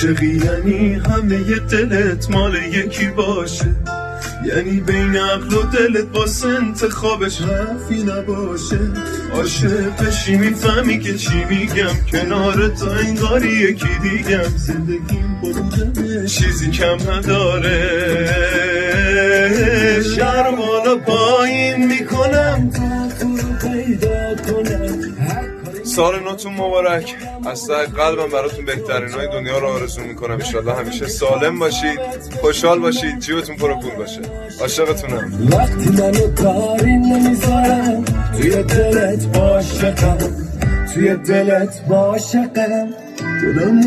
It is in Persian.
عاشقی یعنی همه ی دلت مال یکی باشه، یعنی بین عقل و دلت واسه انتخابش حرفی نباشه. عاشقشی میفهمی که چی میگم، کنار تو انگاری یکی دیگم. زندگیم بروده چیزی کم نداره، شهر بالا پایین میکنم تا تو رو پیدا کنم. سال نوتون مبارک. از ته قلبم براتون بهترین های دنیا رو آرزو میکنم. انشالله همیشه سالم باشید، خوشحال باشید، جیبتون پر پول باشه. عاشقتونم. وقتی منو کاری نمیذارم توی دلت عاشقم، توی دلت عاشقم.